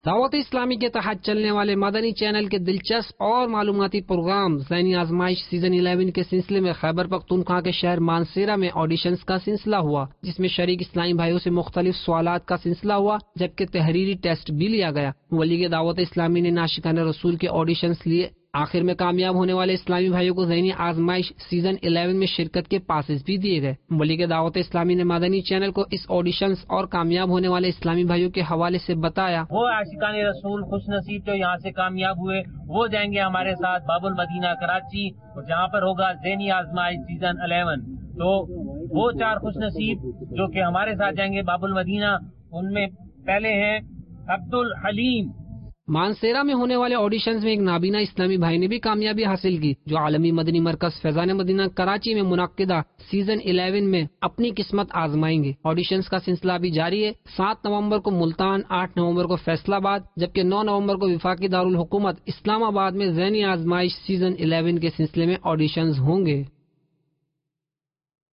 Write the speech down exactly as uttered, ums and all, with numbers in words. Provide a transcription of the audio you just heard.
دعوت اسلامی کے تحت چلنے والے مدنی چینل کے دلچسپ اور معلوماتی پروگرام ذہنی آزمائش سیزن الیون کے سلسلے میں خیبر پختونخوا کے شہر مانسیرہ میں آڈیشنز کا سلسلہ ہوا، جس میں شریک اسلامی بھائیوں سے مختلف سوالات کا سلسلہ ہوا، جبکہ تحریری ٹیسٹ بھی لیا گیا۔ ولی دعوت اسلامی نے ناشکان رسول کے آڈیشنز لیے۔ آخر میں کامیاب ہونے والے اسلامی بھائیوں کو ذہنی آزمائش سیزن الیون میں شرکت کے پاسز بھی دیے گئے۔ ولی دعوت اسلامی نے مدنی چینل کو اس آڈیشنز اور کامیاب ہونے والے اسلامی بھائیوں کے حوالے سے بتایا، وہ عاشقان رسول خوش نصیب جو یہاں سے کامیاب ہوئے وہ جائیں گے ہمارے ساتھ باب المدینہ کراچی، جہاں پر ہوگا ذہنی آزمائش سیزن الیون۔ تو وہ چار خوش نصیب جو کہ ہمارے ساتھ جائیں گے باب المدینہ، ان میں پہلے ہیں عبد الحلیم۔ مانسیرہ میں ہونے والے آڈیشنز میں ایک نابینا اسلامی بھائی نے بھی کامیابی حاصل کی، جو عالمی مدنی مرکز فیضان مدینہ کراچی میں منعقدہ سیزن الیون میں اپنی قسمت آزمائیں گے۔ آڈیشنز کا سلسلہ بھی جاری ہے۔ سات نومبر کو ملتان، آٹھ نومبر کو فیصل آباد، جبکہ نو نومبر کو وفاقی دارالحکومت اسلام آباد میں ذہنی آزمائش سیزن الیون کے سلسلے میں آڈیشنز ہوں گے۔